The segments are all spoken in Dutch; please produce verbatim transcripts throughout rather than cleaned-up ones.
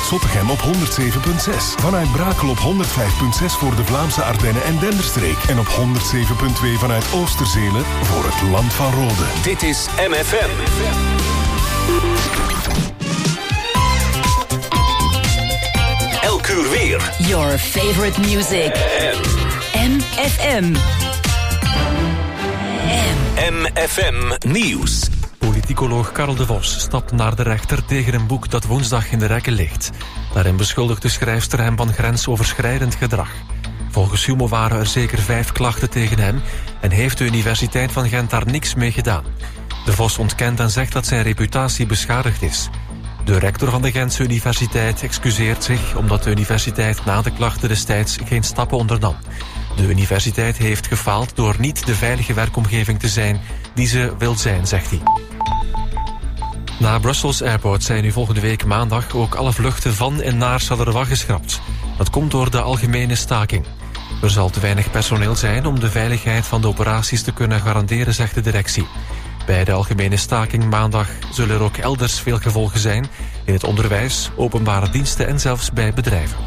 Zottegem op honderd zeven komma zes. Vanuit Brakel op honderd vijf komma zes voor de Vlaamse Ardennen en Denderstreek. En op honderd zeven komma twee vanuit Oosterzele voor het Land van Rode. Dit is M F M. Elk uur weer. Your favorite music. M F M. M F M Nieuws. Politicoloog Karel de Vos stapt naar de rechter tegen een boek dat woensdag in de rekken ligt. Daarin beschuldigt de schrijfster hem van grensoverschrijdend gedrag. Volgens Humo waren er zeker vijf klachten tegen hem en heeft de Universiteit van Gent daar niks mee gedaan. De Vos ontkent en zegt dat zijn reputatie beschadigd is. De rector van de Gentse Universiteit excuseert zich omdat de universiteit na de klachten destijds geen stappen ondernam. De universiteit heeft gefaald door niet de veilige werkomgeving te zijn die ze wil zijn, zegt hij. Na Brussels Airport zijn nu volgende week maandag ook alle vluchten van en naar Charleroi geschrapt. Dat komt door de algemene staking. Er zal te weinig personeel zijn om de veiligheid van de operaties te kunnen garanderen, zegt de directie. Bij de algemene staking maandag zullen er ook elders veel gevolgen zijn, in het onderwijs, openbare diensten en zelfs bij bedrijven.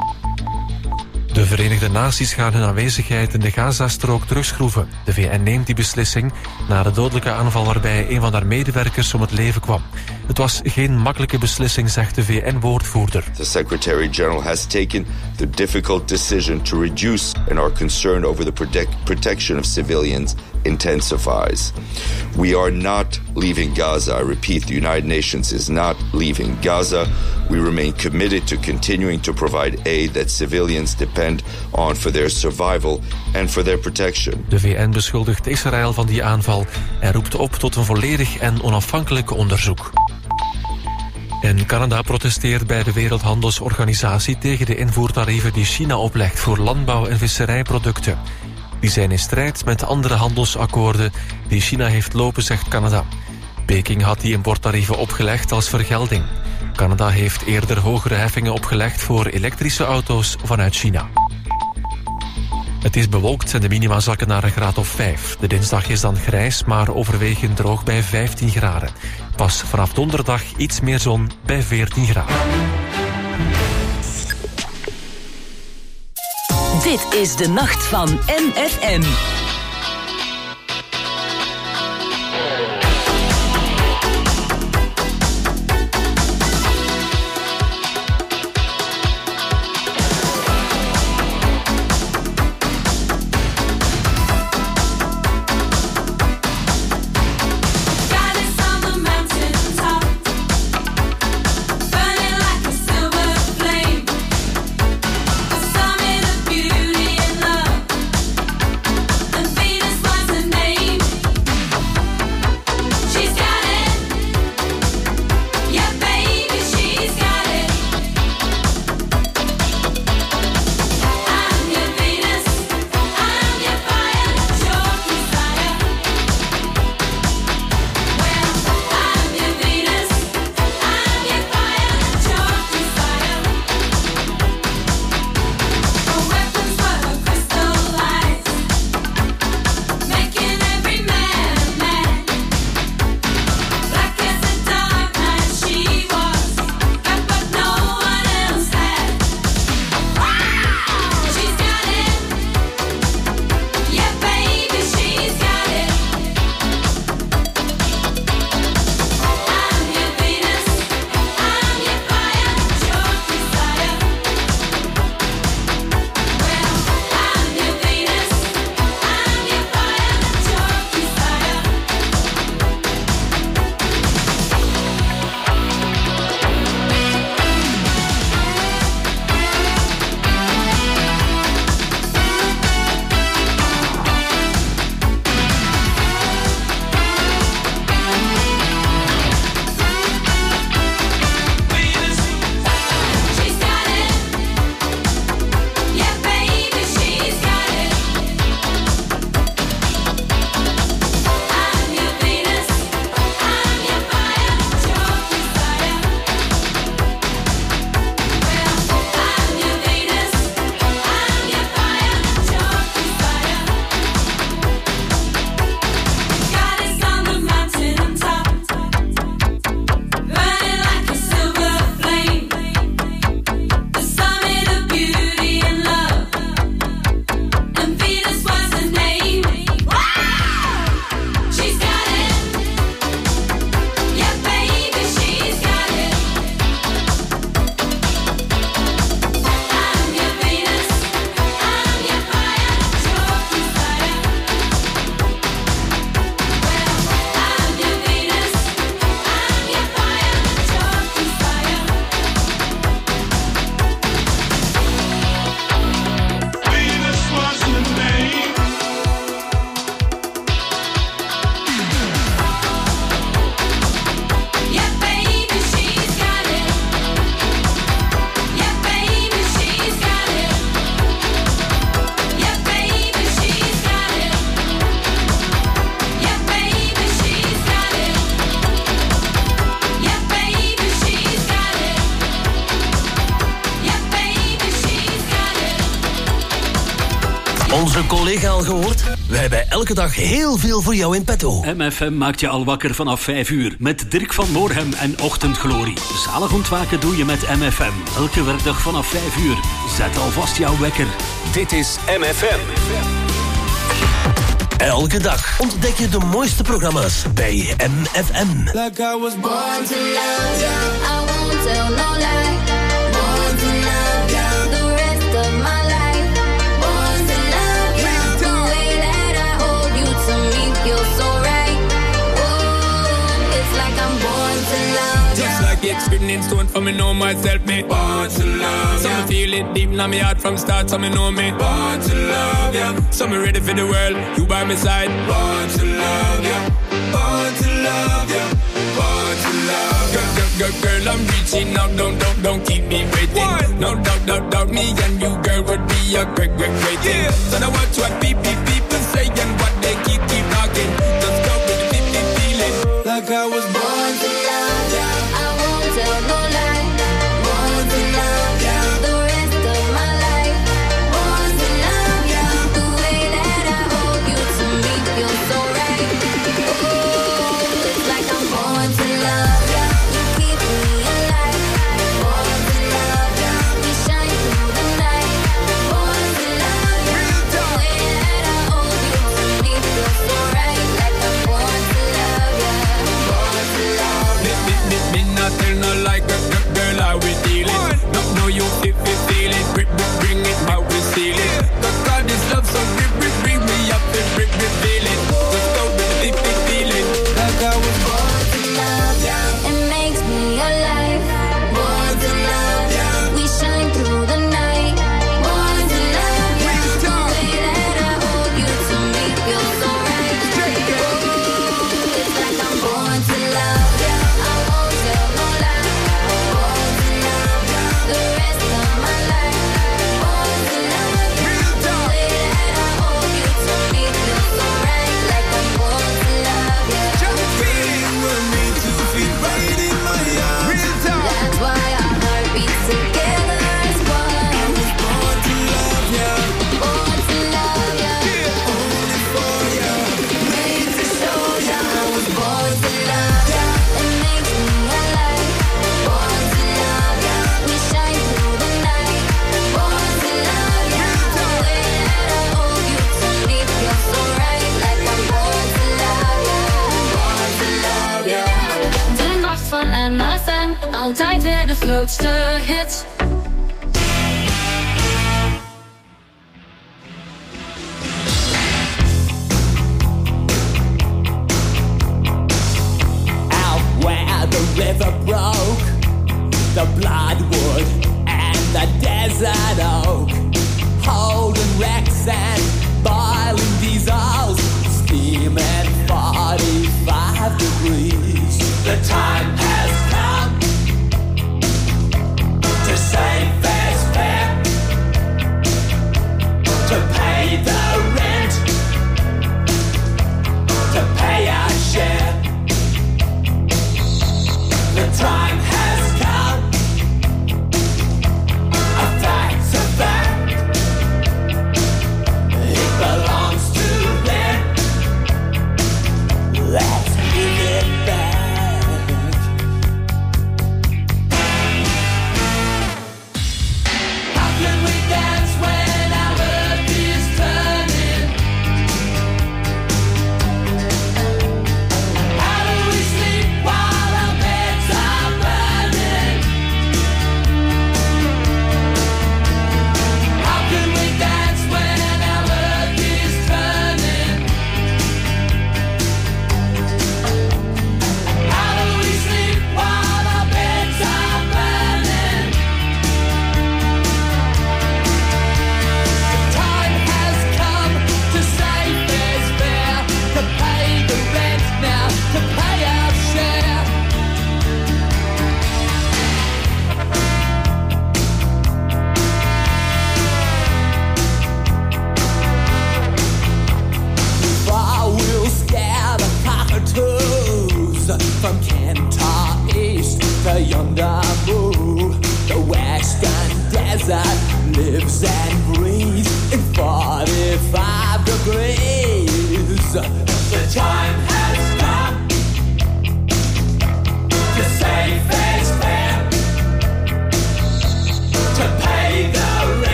De Verenigde Naties gaan hun aanwezigheid in de Gazastrook terugschroeven. De V N neemt die beslissing na de dodelijke aanval waarbij een van haar medewerkers om het leven kwam. Het was geen makkelijke beslissing, zegt de V N-woordvoerder. The Secretary-General has taken the difficult decision to reduce, and our concern over the protect protection of civilians intensifies. We are not leaving Gaza. I repeat, the United Nations is not leaving Gaza. We remain committed to continuing to provide aid that civilians depend on for their survival and for their protection. De V N beschuldigt Israël van die aanval en roept op tot een volledig en onafhankelijk onderzoek. En Canada protesteert bij de Wereldhandelsorganisatie tegen de invoertarieven die China oplegt voor landbouw- en visserijproducten. Die zijn in strijd met andere handelsakkoorden die China heeft lopen, zegt Canada. Peking had die importtarieven opgelegd als vergelding. Canada heeft eerder hogere heffingen opgelegd voor elektrische auto's vanuit China. Het is bewolkt en de minima zakken naar een graad of vijf. De dinsdag is dan grijs, maar overwegend droog bij vijftien graden. Pas vanaf donderdag iets meer zon bij veertien graden. Dit is de nacht van M F M. Some in the beauty and love. een collega al gehoord? Wij hebben elke dag heel veel voor jou in petto. M F M maakt je al wakker vanaf vijf uur. Met Dirk van Moorhem en Ochtendglorie. Zalig ontwaken doe je met M F M. Elke werkdag vanaf vijf uur. Zet alvast jouw wekker. Dit is M F M. Elke dag ontdek je de mooiste programma's bij M F M. Like I was born to love you. I won't tell no lie. Born to love you. The rest of my life. Born to love you. The way that I hold you to me feels so right. Ooh, it's like I'm born to love you. Just like it's written in stone for me know myself, me born to love you. So me feel it deep in my heart from start, so me know me born to love you. So me ready for the world, you by my side. Born to love you, born to love you, born to love you. Girl, girl, girl, girl, I'm reaching out, don't, don't, don't keep me waiting. What? No doubt, doubt, doubt, me and you, girl, would be a great, great, great thing. Yeah. So now watch what people, people say and what they keep, keep talking. Just go with the deep, deep feeling. Like I was born to love you. I won't tell no lie. Born to love you. The rest of my life. Born to love you. The way that I hold you to me feels so right. Ooh, it's like I'm born to love you. You keep me alive. Born to love you. We shine through the night. Born to love you. The way that I hold you to me feels so right. Like I'm born to love you. Born to love you. Me, me, me, me not tell no like a girl, girl, how we dealing. No, no, you feel, feel, feel it. Bring, bring it, how we steal it. Cause God is love, so bring, bring, bring me up and bring, bring, feel it. Let's go with the big, big feeling. Like I was born to love you. It makes me alive. Born to love you. We shine through the night. Born to love you. The way that I hold you to me feels so right. Ooh, it's like I'm born to love you. I won't tell no lie. Born to love you. The rest of my life. Born to love you. The way that I hold you to me feels so right. Like I'm born to love you. That's why our heart beats together as one. I was born to love you. Born to love you. Only for you. Made to show you. I was born to love you. It makes me alive. Born to love you. We shine through the night. Born to love you. The way that I hold you to me feels so right. Like I'm born to love you. Born to love you. De nacht van M F M, altijd weer de grootste hits. Out where the river broke, the bloodwood and the desert oak, holding wrecks and boiling diesels, steaming forty-five degrees. The time has come to save fair's fair, to pay the rent, to pay our share. The time has come, a fact's a fact, it belongs to them. Let's give it back. How can we dance when our earth is turning? How do we sleep while our beds are burning? How can we dance when our earth is turning? How do we sleep while our beds are burning? The time has come to save fair's fair, to pay the rent now, to pay our share. Far we'll scare the cockatoos from Kentar East to yonder Moo. The western desert lives and breathes in forty-five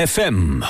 F M.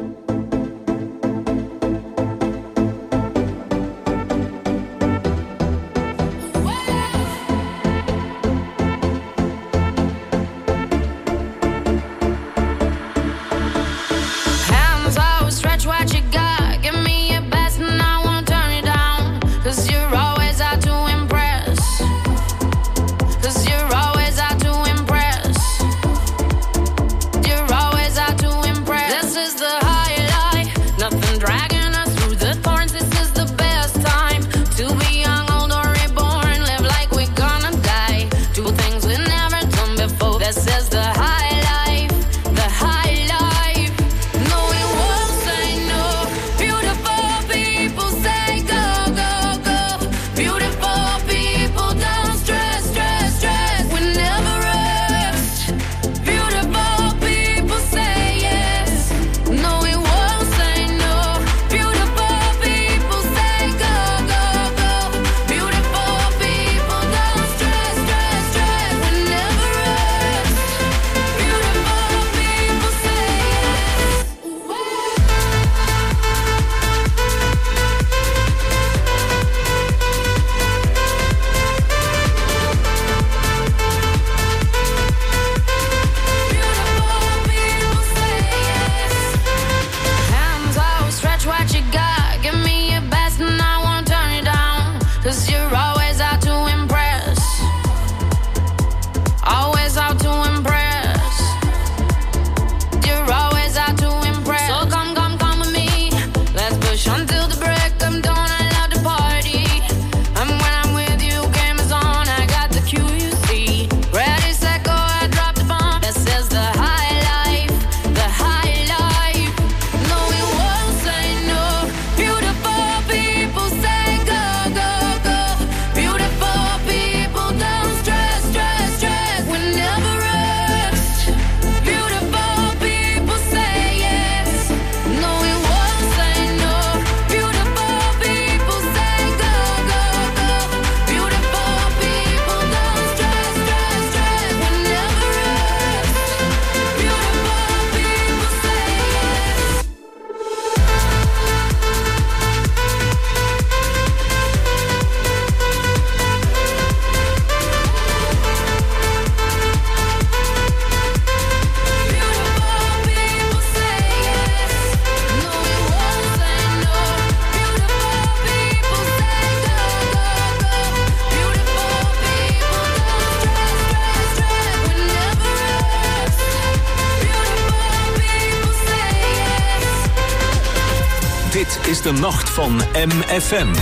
Dit is de nacht van M F M.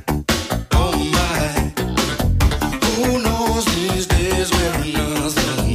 Who knows these days where nothing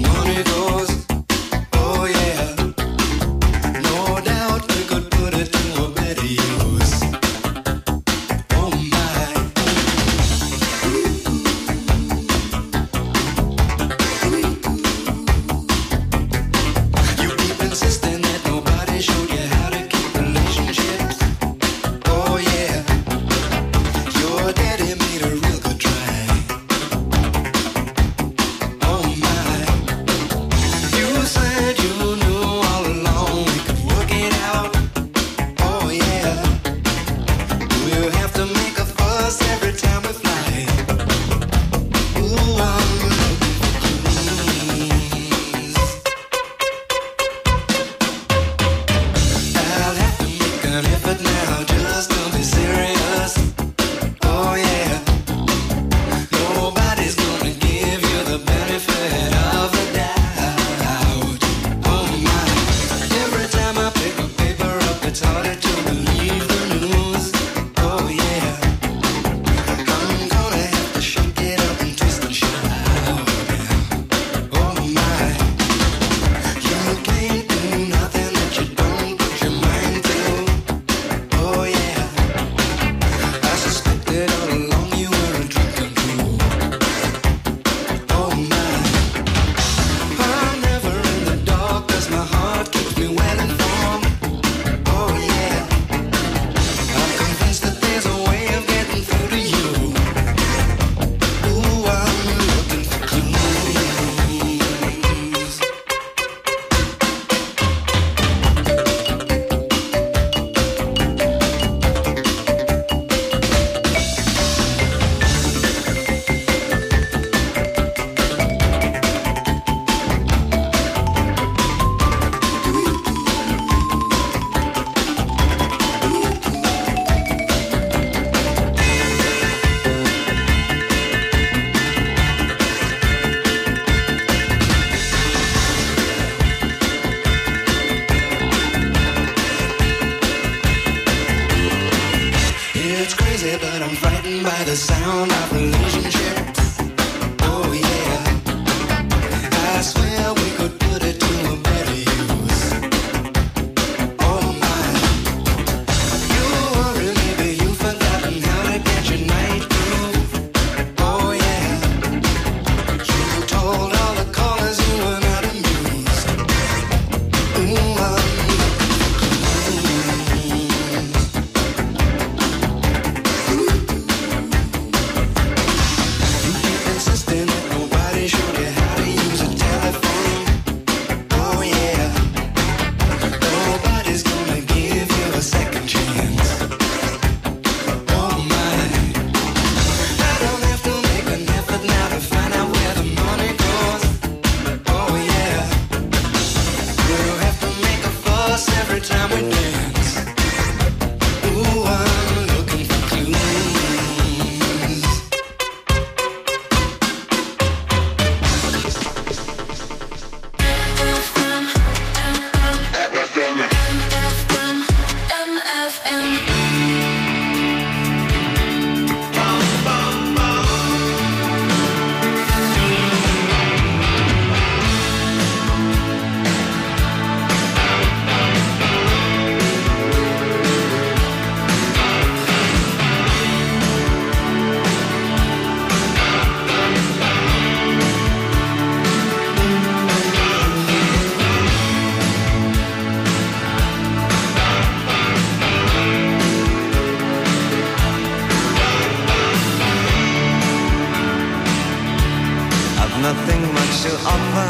nothing much to offer.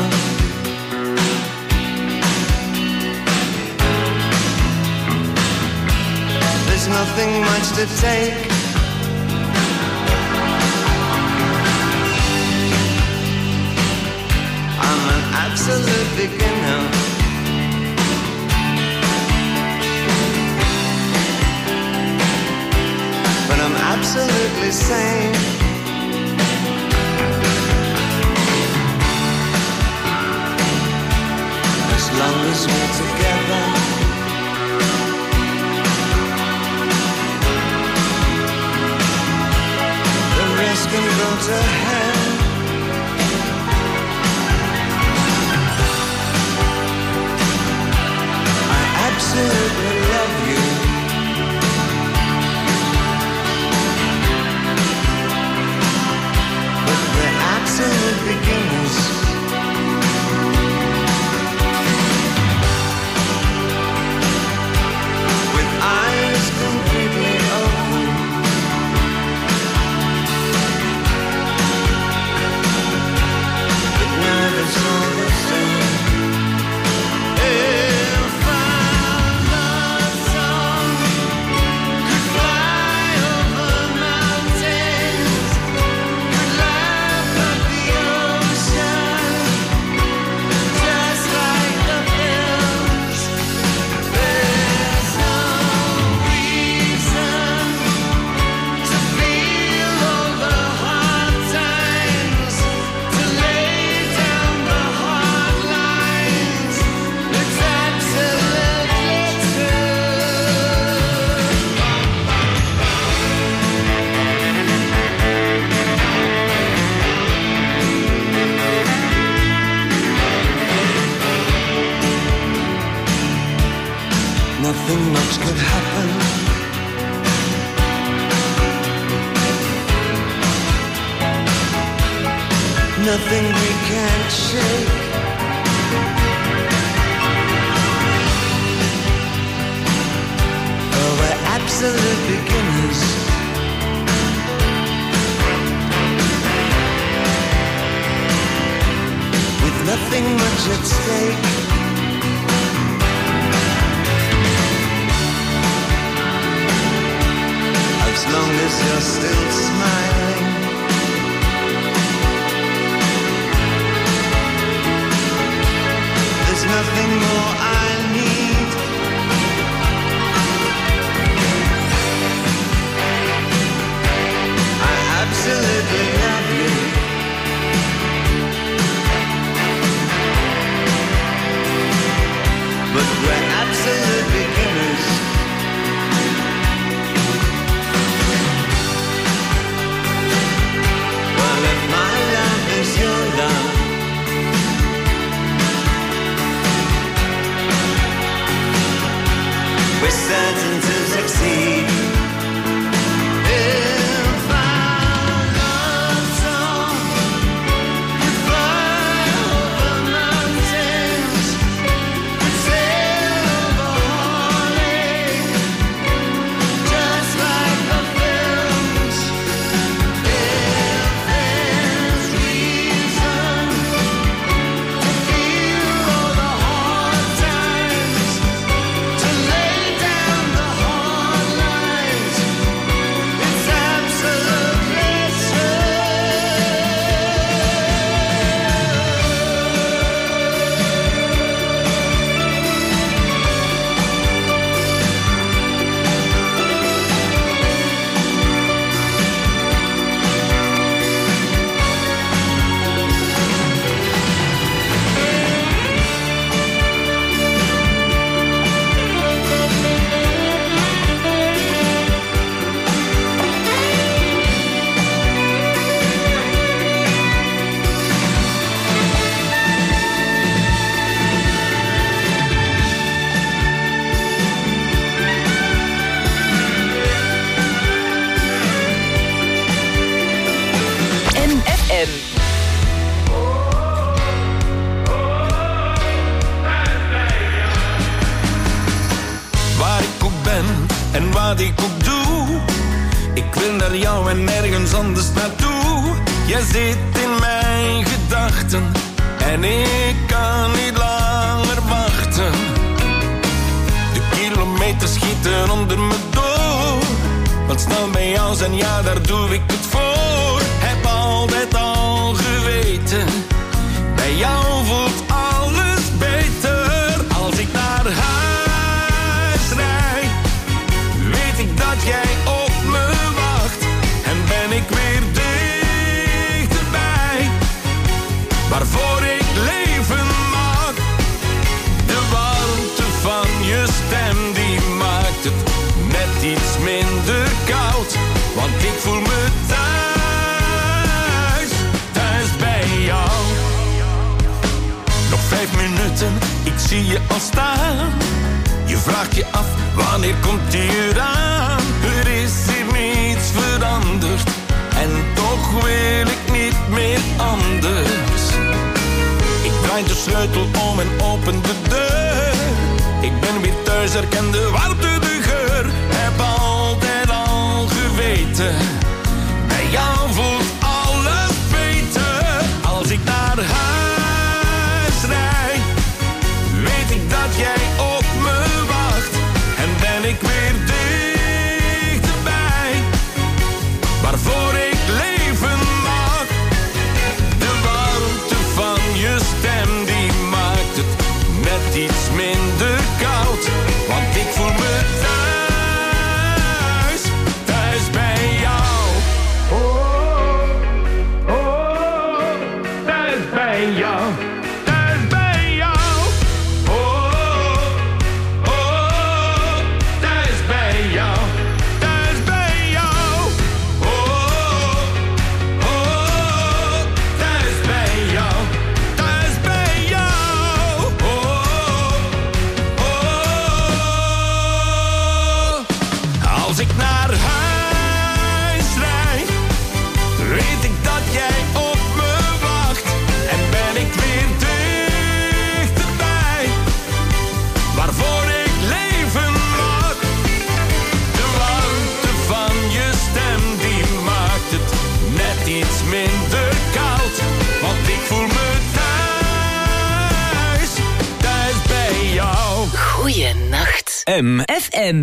There's nothing much to take. I'm an absolute beginner. But I'm absolutely sane. As long as we're together. The rest can go to hell. I absolutely love you. But we're absolute beginners. Completely open. But now it's all the same. If our love song could fly over mountains, could laugh at the ocean, just like the films, there's no nothing much could happen. Nothing we can't shake. Oh, we're absolute beginners. With nothing much at stake. As long as you're still smiling. There's nothing more I need. I absolutely love you. But we're absolute beginners. Your love. We're certain to succeed. If our love song could fly over mountains, could sail over Hawaii, just like the films. En wat ik ook doe, ik wil naar jou en nergens anders naartoe. Jij zit in mijn gedachten. nachten en ik kan niet langer wachten. De kilometers schieten onder me door. Wat snel bij jou zijn, ja daar doe ik het voor. Heb altijd al geweten, bij jou voelt alles beter. Als ik naar huis rijd, weet ik dat jij op me wacht. En ben ik weer dichterbij, waarvoor ik leven mag. De warmte van je stem, die maakt het net iets minder koud. Want ik voel me thuis, thuis bij jou. Nog vijf minuten, ik zie je al staan. Je vraagt je af, wanneer komt die eraan? Er is hier niets veranderd en toch wil ik niet meer anders. Ik draai de sleutel om en open de deur. Ik ben weer thuis, herken de warmte, de geur. Heb altijd al geweten, bij jou voelt alles beter. Als ik naar huis rijd, weet ik dat jij op me wacht. En ben ik weer dichterbij, waarvoor ik leven mag. De warmte van je stem, die maakt het net iets minder koud. Want ik voel me thuis, thuis bij jou. Oh, oh, oh, thuis bij jou. Thuis bij jou. Oh, oh, oh, thuis bij jou. Thuis bij jou. Oh, oh, thuis bij jou. Thuis bij jou. Oh, oh. Als ik naar huis rijd, weet ik dat jij op me wacht. En ben ik weer dichterbij, waarvoor ik leven mag. De warmte van je stem, die maakt het net iets minder koud. Want ik voel me thuis, thuis bij jou. Goeienacht. M. F M.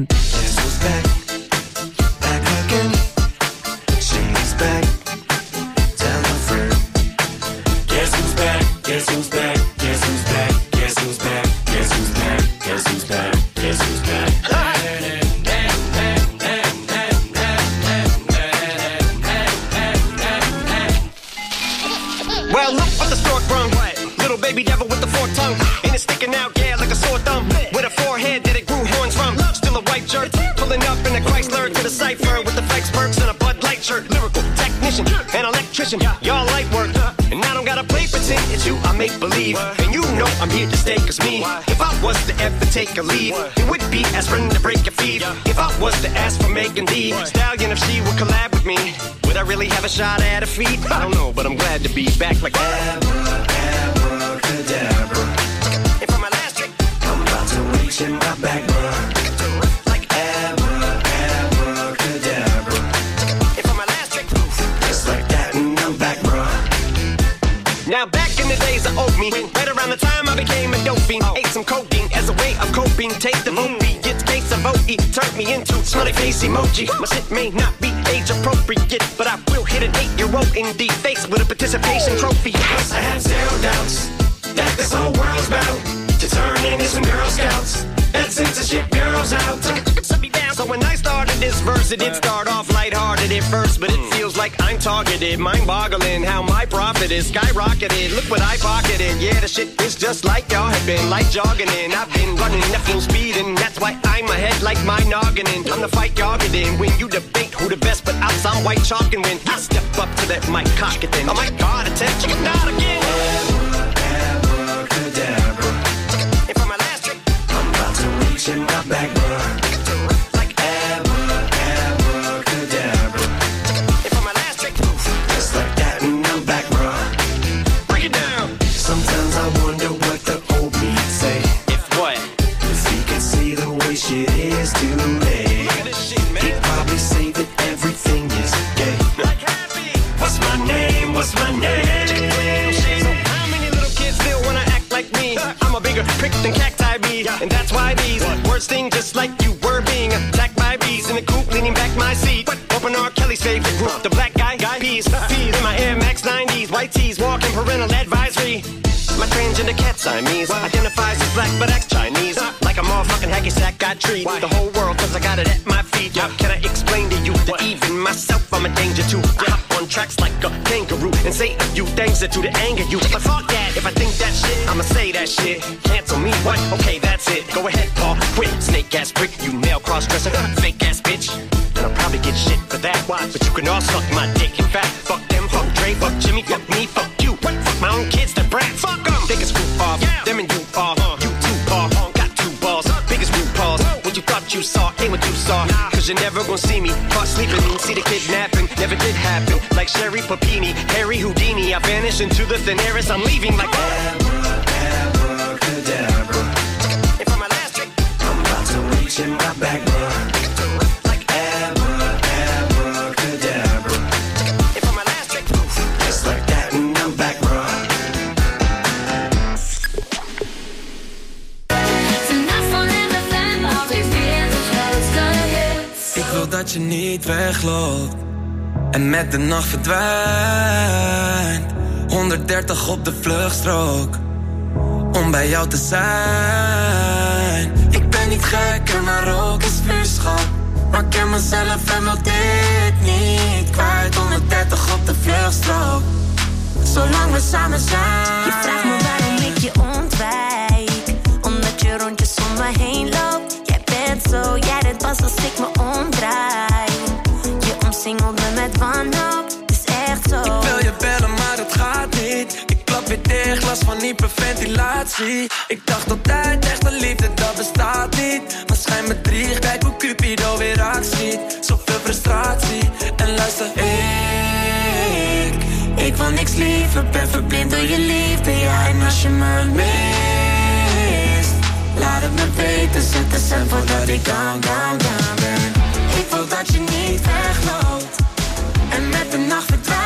Well, look what the stork brung. Little baby devil with the forked tongue. And it's sticking out, yeah, like a sore thumb. With a forehead that it grew horns from. Still a white shirt, pulling up in a Chrysler to the cipher with the flex perks and a Bud Light shirt. Lyrical technician, an electrician, y'all light work. And I don't gotta play pretend, it's you I make believe. And you know I'm here to stay, cause me, if I was to ever take a leave, it would be aspirin to break your feet. If I was to ask for Megan D Stallion, if she would collab with me, would I really have a shot at a feat? I don't know, but I'm glad to be back like Abra, abracadabra. And for my last trick, I'm about to reach in my back, bruh. Like Abra, abracadabra. And for my last trick, just like that, and I'm back, bruh. Now back in the days of old me, right around the time I became a dope fiend, ate some codeine as a way of coping. Take the movie, get case of O E, turned me into smiley face emoji. My shit may not be age appropriate, but I will hit an eight-year-old in the face with a participation trophy. Yes, I have zero doubts that this whole world's bound to turn into some Girl Scouts. That censorship bureau's out. Set me down. So when I started this verse, it did start off lighthearted at first, but it feels like I'm targeted. Mind-boggling how my profit is skyrocketed. Look what I pocketed. Yeah, the shit is just like y'all have been, like jogging in. I've been running at full speed, and that's why I'm ahead like my noggin. I'm the fight y'all get in. When you debate who the best, but out some white chalk and win. I step up to that mic, cock it then. Oh my God, attention, not again. Abracadabra. And for my last trick, I'm about to reach in my back, bruh. Like abra, abracadabra. And for my last trick, just like that, and I'm back, bruh. Break it down. Sometimes I wonder what the old me'd say. If what? If he could see the way shit is today. Look at this shit, man. He'd probably say that everything is gay. Like happy. What's my name? What's my name? by these. Words sting just like you were being attacked by bees. In the coop, leaning back my seat. Open R. Kelly's favorite group, the black guy, guy peas. Peas in my Air Max nineties, white tees, walking parental advisory. My transgender cat Siamese identifies as black but acts Chinese. Like a motherfucking hacky sack, got treat the whole world cause I got it at my feet. Can I explain to you that even myself I'm a danger to? I hop on tracks like a kangaroo and say a few things that do to anger you. But fuck that, if I think that shit, I'ma say that shit. Cancel me, what? Okay, that's it. Go ahead, Paul, quit. Snake ass prick, you male cross-dresser, fake ass bitch. And I'll probably get shit for that. But you can all suck my dick. In fact, fuck them, fuck Dre, fuck Jimmy, fuck me, fuck you. What? Fuck my own kids, they're brats. Fuck them. They can screw off. Yeah. Them and you are. Uh, you two are. Uh, got two balls. Uh, biggest root balls. What you thought you saw ain't what you saw. Nah. Cause you're never gonna see me caught sleeping. See the kidnapping. Never did happen. Like Sherry Papini, Harry Houdini. I vanish into the thin air as I'm leaving like Abra, abracadabra. And for my last trick, I'm about to reach in my back, bro. Dat je niet wegloopt en met de nacht verdwijnt. honderddertig op de vluchtstrook om bij jou te zijn. Ik ben niet gek en maar ook is vuurschap. Maar ik ken mezelf en wil dit niet kwijt. honderddertig op de vluchtstrook, zolang we samen zijn. Je vraagt me waarom ik je ontwijk, omdat je rondjes om me heen loopt. Jij bent zo, jij dit was als ik me omdraai. Je omsingelt me met wanhoop, het is echt zo. Ik wil je bellen, maar het gaat niet. Ik klap weer dicht, last van hyperventilatie. Ik dacht altijd, echte liefde, dat bestaat niet. Maar schijn me drie, kijk hoe Cupido weer actie. Zoveel frustratie, en luister, ik Ik wil niks liever, ben verblind door je liefde. Ja, en als je me mist, laat het me weten, zet de cent voordat ik down, down, down ben. Ik wil dat je niet wegloopt en met de nacht verdwijnt.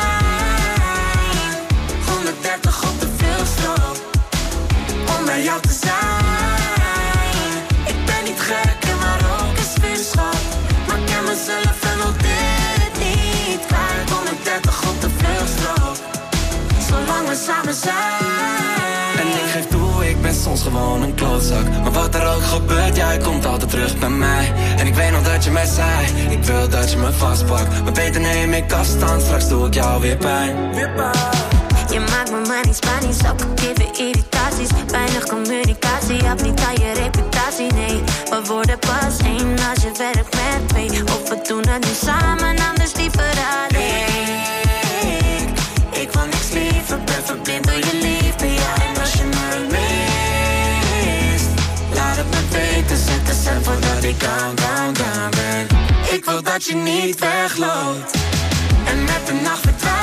honderddertig op de vluchtstrook om bij jou te zijn. Ik ben niet gek en maar ook is vuurschap. Maar ik ken mezelf en wil dit niet kwijt. honderddertig op de vluchtstrook, zolang we samen zijn. En ik geef toe, ik ben soms gewoon een klootzak. Maar wat er ook gebeurt, jij komt altijd terug bij mij. En ik weet nog dat je mij zei, ik wil dat je me vastpakt. Maar beter neem ik afstand, straks doe ik jou weer pijn. Weer pijn. Je maakt me maar niet Spanisch, ook gegeven irritaties. Weinig communicatie, heb niet aan je reputatie, nee. We worden pas één als je werkt met twee. Of we doen het nu samen, anders liever alleen. Ik wil niks liever, ben verblind door je liefde. Ja, en als je me mist, laat het me weten, zet de cent voordat ik down, down, down ben. Ik wil dat je niet wegloopt en met de nacht verdwijnt.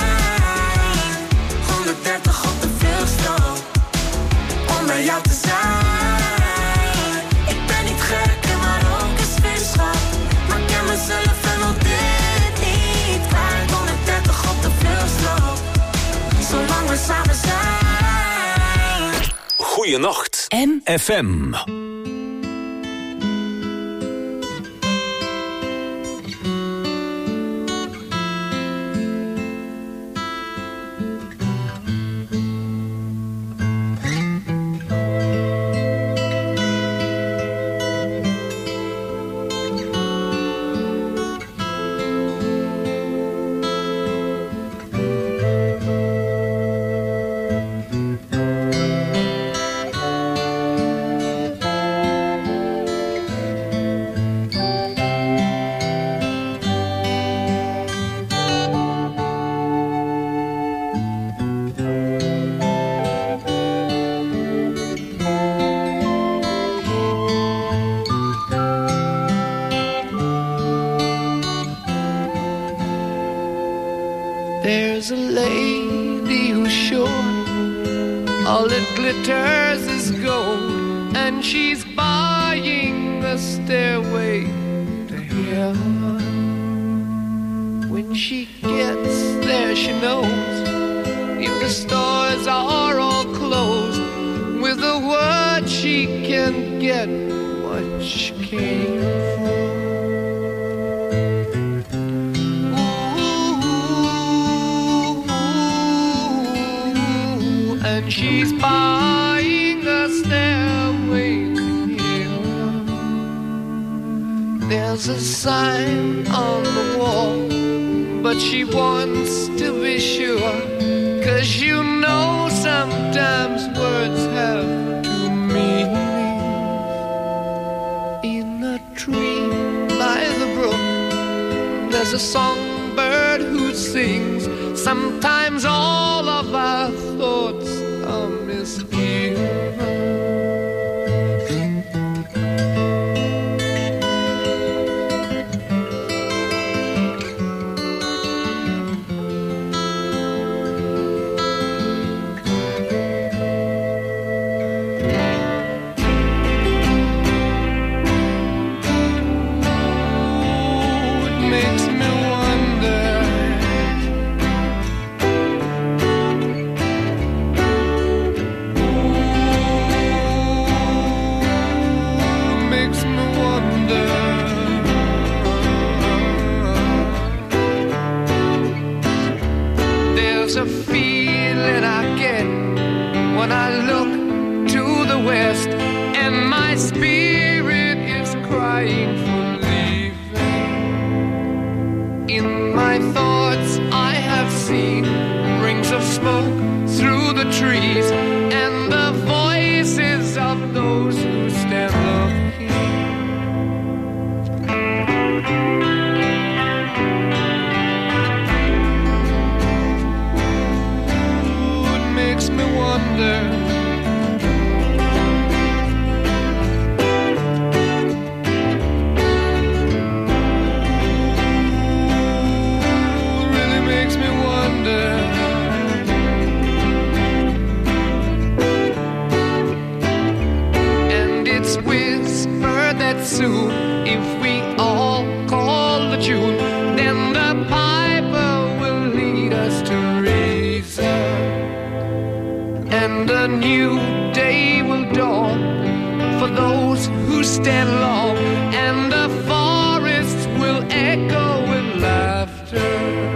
honderddertig op de vluchtstrook om bij jou te zijn. Ik ben niet gek en maar ook is vuurschap. Maar ik ken mezelf en wil dit niet kwijt. honderddertig op de vluchtstrook, zolang we samen zijn. Goeienacht, M F M. There's a lady who's sure all that glitters is gold, and she's buying a stairway to heaven. When she gets there, she knows if the stores are all closed, with a word she she can get what she came for. Ooh, and she's buying a stairway to heaven. There's a sign on the wall, but she wants to be sure, 'cause you know sometimes words have two meanings. In a tree by the brook, there's a songbird who sings. Sometimes all of our thoughts are misgiven. There's a feeling I get when I look to the west, and my spirit is crying for leaving. In my thoughts I have seen rings of smoke through the trees, and the voices of those who stand looking. Soon, if we all call the tune, then the piper will lead us to reason, and a new day will dawn for those who stand long, and the forests will echo with laughter.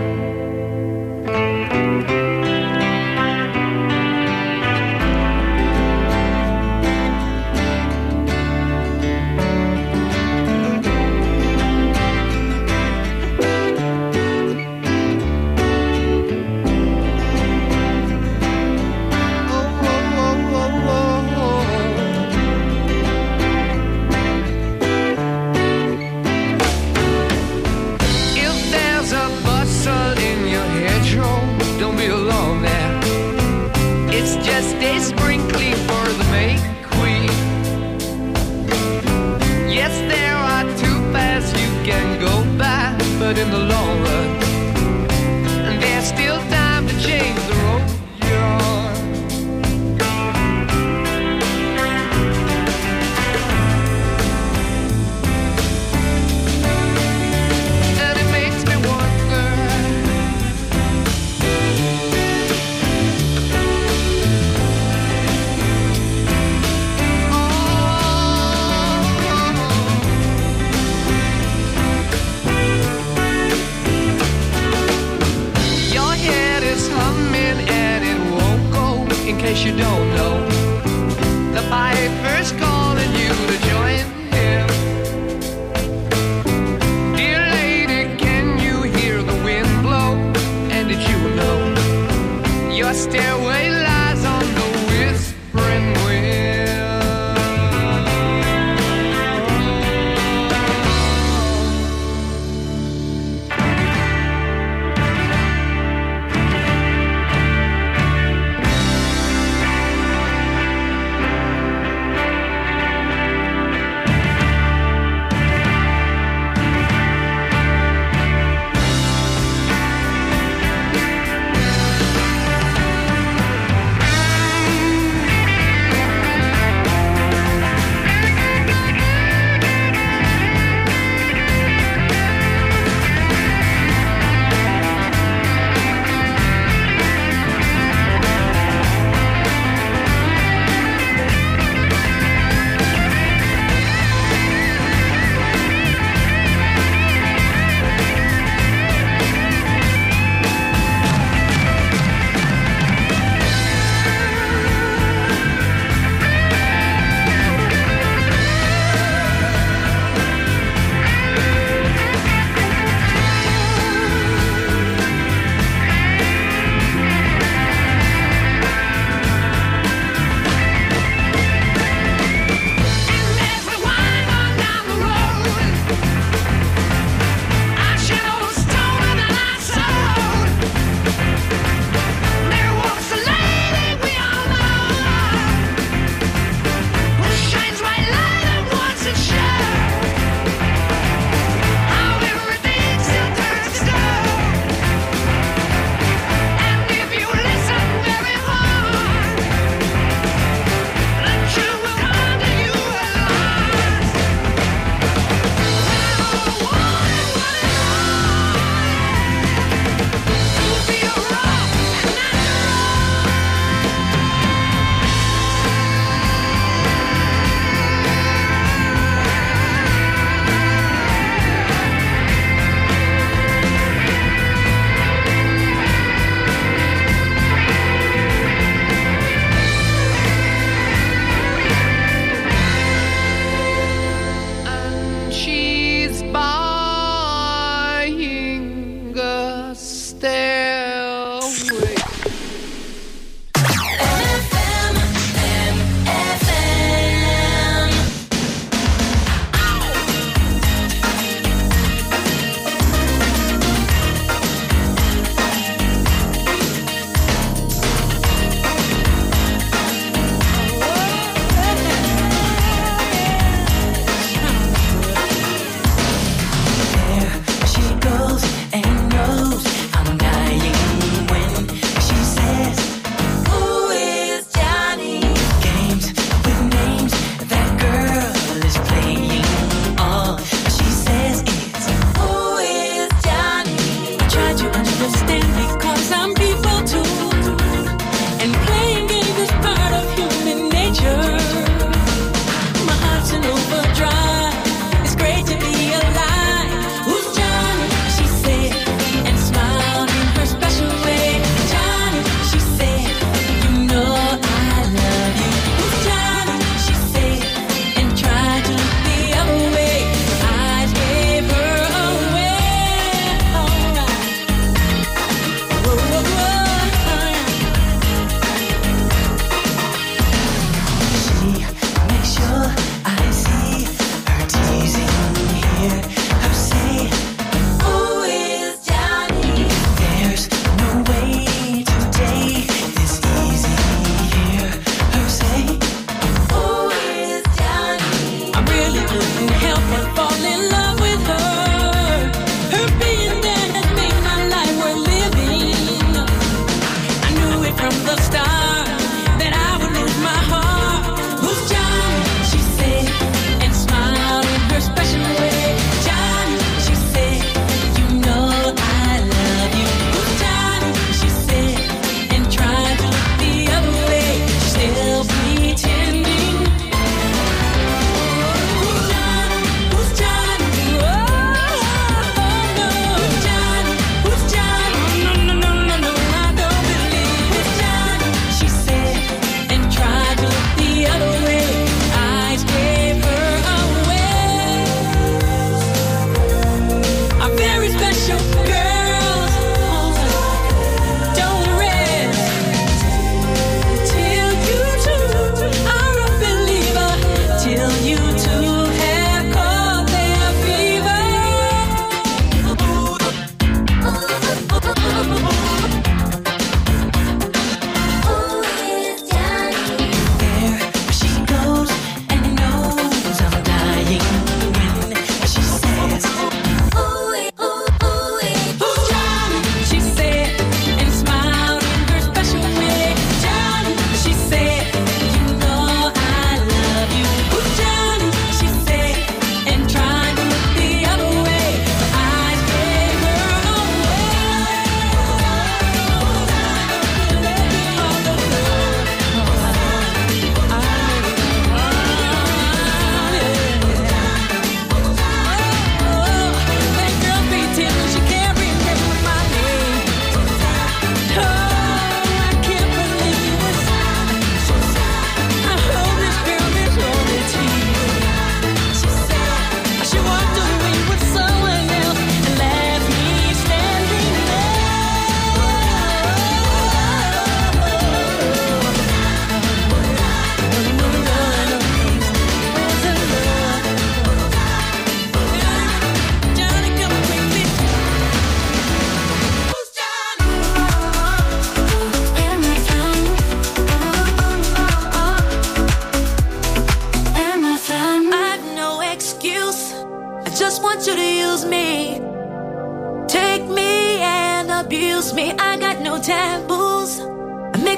But in the long run, and there's still time to change the road you're on. And it makes me wonder, in case you don't know, the piper's calling you to join him. Dear lady, can you hear the wind blow? And did you know your stairway lies on the whispering wind?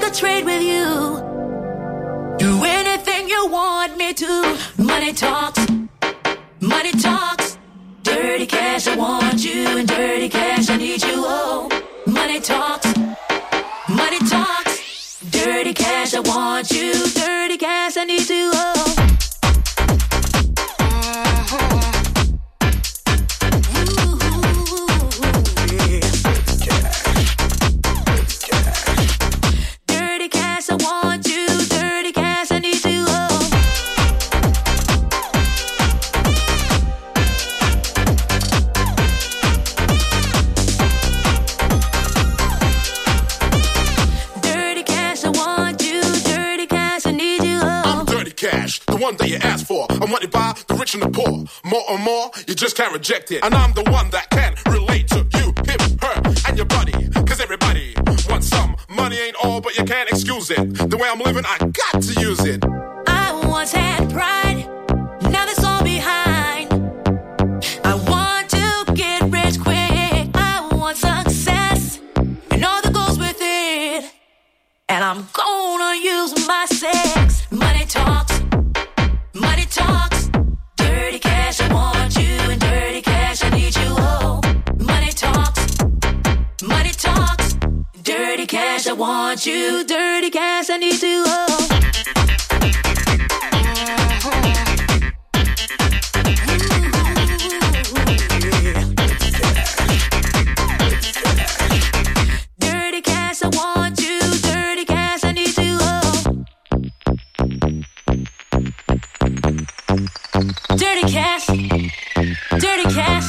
a trade with you. Do anything you want me to. Money talks, money talks. Dirty cash, I want you, and dirty cash, I need you. Oh, money talks, money talks. Dirty cash, I want you, dirty cash, I need you. Oh. One that you ask for, I'm wanted by the rich and the poor. More and more, you just can't reject it. And I'm the one that can relate to you, him, her, and your buddy. Cause everybody wants some. Money ain't all, but you can't excuse it. The way I'm living, I got to use it. I once had pride, now that's all behind. I want to get rich quick. I want success, and all that goes with it. And I'm gonna use my sex. Money talks, money talks. Dirty cash, I want you, and dirty cash, I need you. Oh, money talks, money talks. Dirty cash, I want you, dirty cash, I need you. Oh. Dirty cash, dirty cash.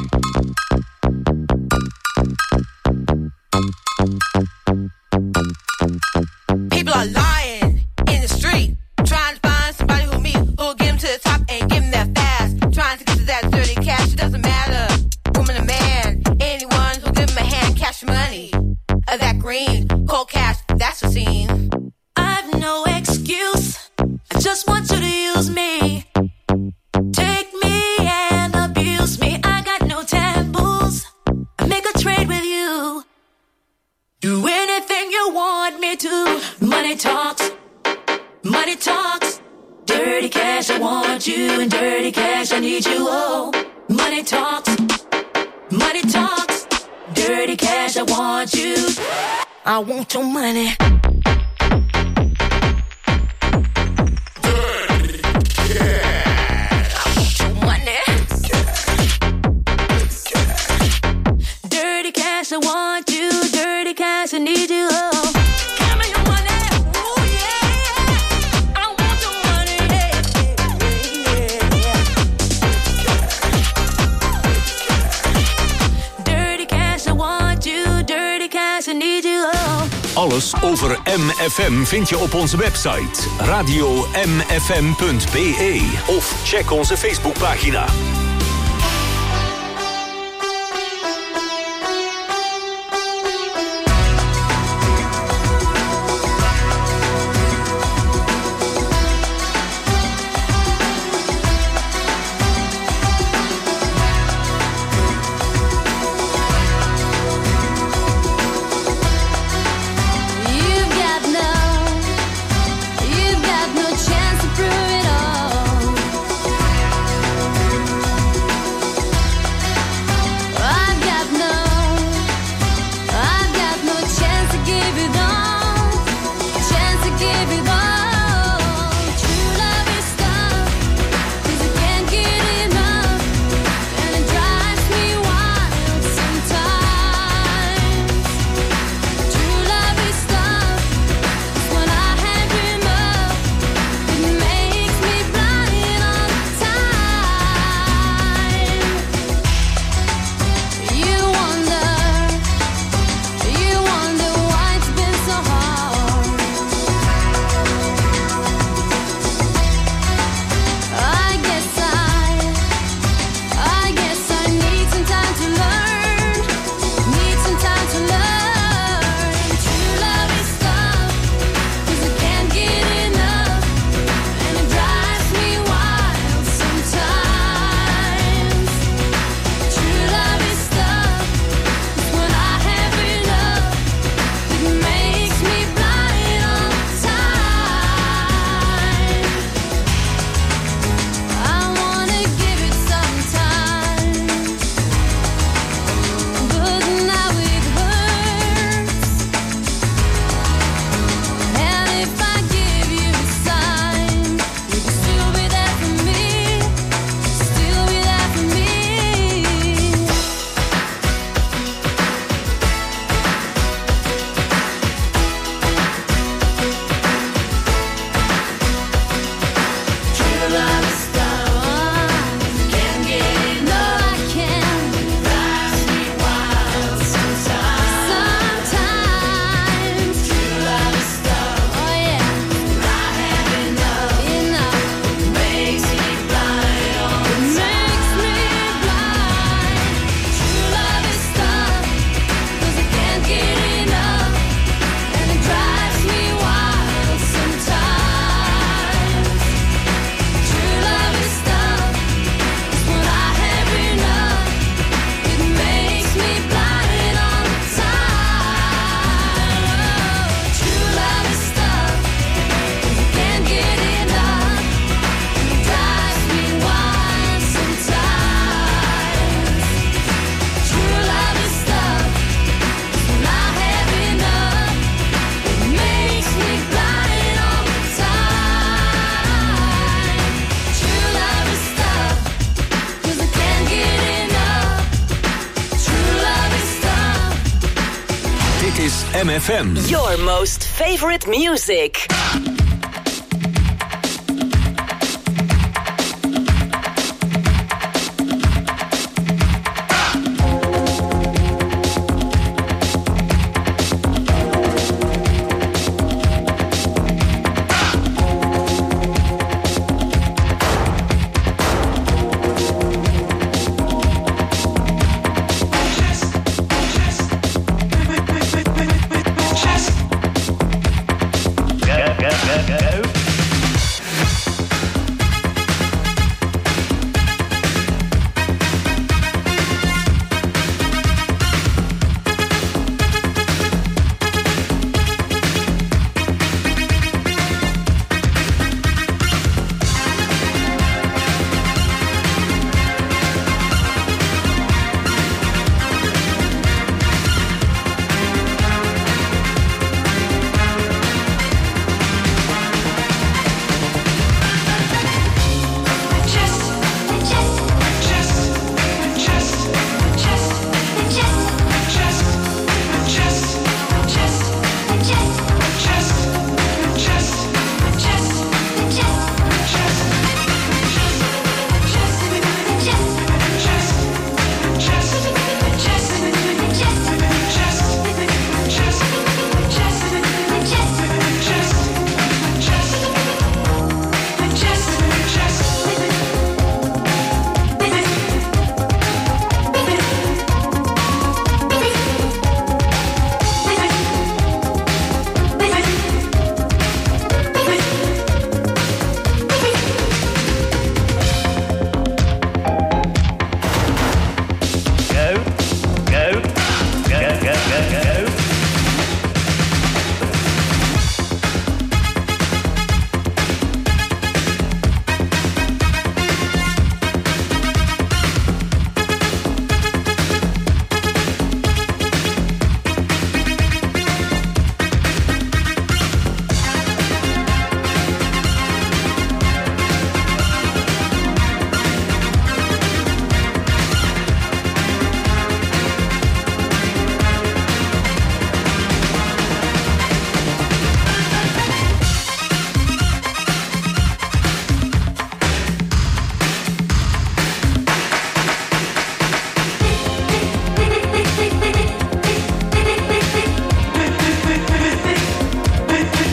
People are lying in the street, trying to find somebody who me, who'll get them to the top and give them that fast. Trying to get to that dirty cash, it doesn't matter, woman or man. Anyone who'll give them a hand, cash money. Of that green, cold cash, that's the scene. I've no excuse, I just want you to use me. Take me and abuse me. I got no taboos. I make a trade with you. Do anything you want me to. Money talks, money talks. Dirty cash, I want you, and dirty cash, I need you. Oh, money talks, money talks. Dirty cash, I want you. I want your money. I want you, dirty cash, I need you. Oh, give me your money. Ooh, yeah, yeah. I want your money. Yeah, yeah, yeah. Dirty cash, I want you, dirty cash, I need you. Oh. Alles over M F M vind je op onze website radio m f m punt b e of check onze Facebookpagina. You've got no chance to prove it all. M F M. Your most favorite music.